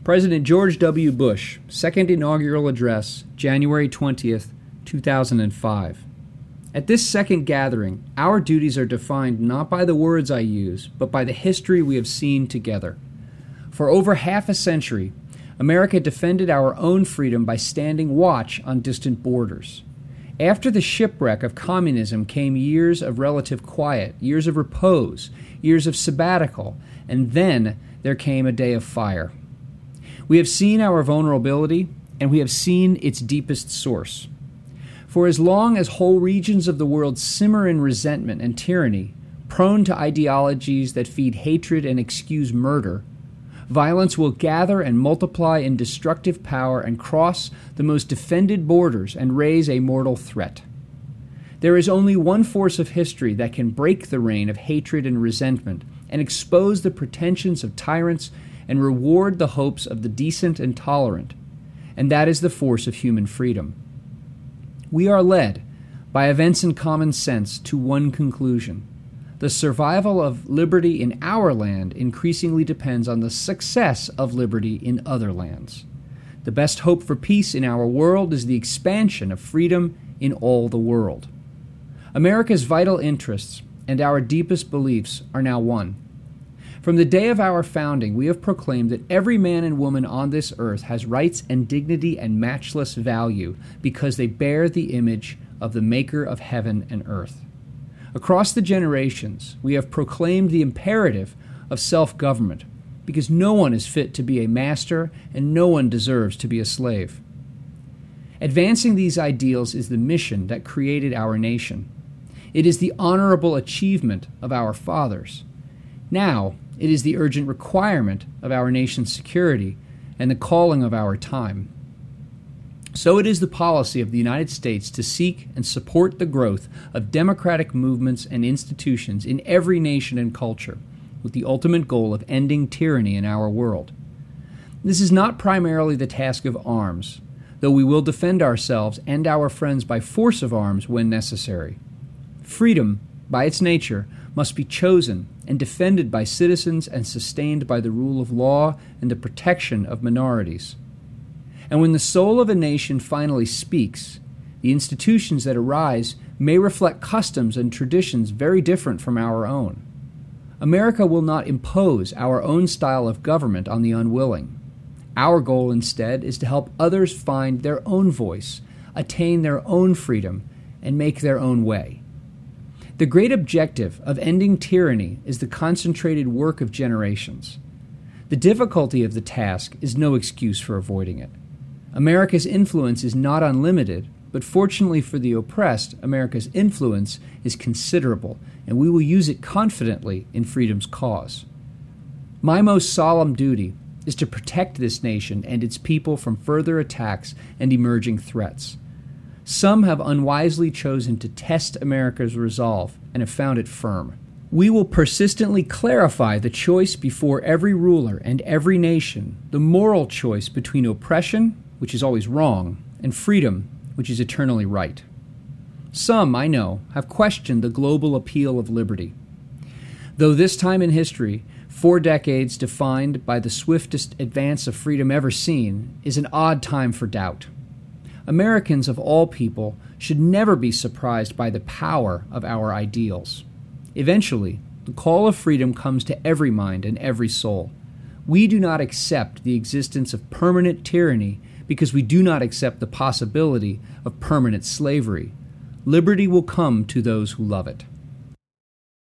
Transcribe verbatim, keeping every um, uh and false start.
President George W. Bush, Second Inaugural Address, January twentieth, two thousand five. At this second gathering, our duties are defined not by the words I use, but by the history we have seen together. For over half a century, America defended our own freedom by standing watch on distant borders. After the shipwreck of communism came years of relative quiet, years of repose, years of sabbatical, and then there came a day of fire. We have seen our vulnerability, and we have seen its deepest source. For as long as whole regions of the world simmer in resentment and tyranny, prone to ideologies that feed hatred and excuse murder, violence will gather and multiply in destructive power and cross the most defended borders and raise a mortal threat. There is only one force of history that can break the reign of hatred and resentment and expose the pretensions of tyrants and reward the hopes of the decent and tolerant, and that is the force of human freedom. We are led, by events and common sense, to one conclusion. The survival of liberty in our land increasingly depends on the success of liberty in other lands. The best hope for peace in our world is the expansion of freedom in all the world. America's vital interests and our deepest beliefs are now one. From the day of our founding, we have proclaimed that every man and woman on this earth has rights and dignity and matchless value because they bear the image of the Maker of heaven and earth. Across the generations, we have proclaimed the imperative of self-government because no one is fit to be a master and no one deserves to be a slave. Advancing these ideals is the mission that created our nation. It is the honorable achievement of our fathers. Now, it is the urgent requirement of our nation's security and the calling of our time. So it is the policy of the United States to seek and support the growth of democratic movements and institutions in every nation and culture, with the ultimate goal of ending tyranny in our world. This is not primarily the task of arms, though we will defend ourselves and our friends by force of arms when necessary. Freedom, by its nature, must be chosen and defended by citizens and sustained by the rule of law and the protection of minorities. And when the soul of a nation finally speaks, the institutions that arise may reflect customs and traditions very different from our own. America will not impose our own style of government on the unwilling. Our goal instead is to help others find their own voice, attain their own freedom, and make their own way. The great objective of ending tyranny is the concentrated work of generations. The difficulty of the task is no excuse for avoiding it. America's influence is not unlimited, but fortunately for the oppressed, America's influence is considerable, and we will use it confidently in freedom's cause. My most solemn duty is to protect this nation and its people from further attacks and emerging threats. Some have unwisely chosen to test America's resolve and have found it firm. We will persistently clarify the choice before every ruler and every nation, the moral choice between oppression, which is always wrong, and freedom, which is eternally right. Some, I know, have questioned the global appeal of liberty. Though this time in history, four decades defined by the swiftest advance of freedom ever seen, is an odd time for doubt. Americans of all people should never be surprised by the power of our ideals. Eventually, the call of freedom comes to every mind and every soul. We do not accept the existence of permanent tyranny because we do not accept the possibility of permanent slavery. Liberty will come to those who love it.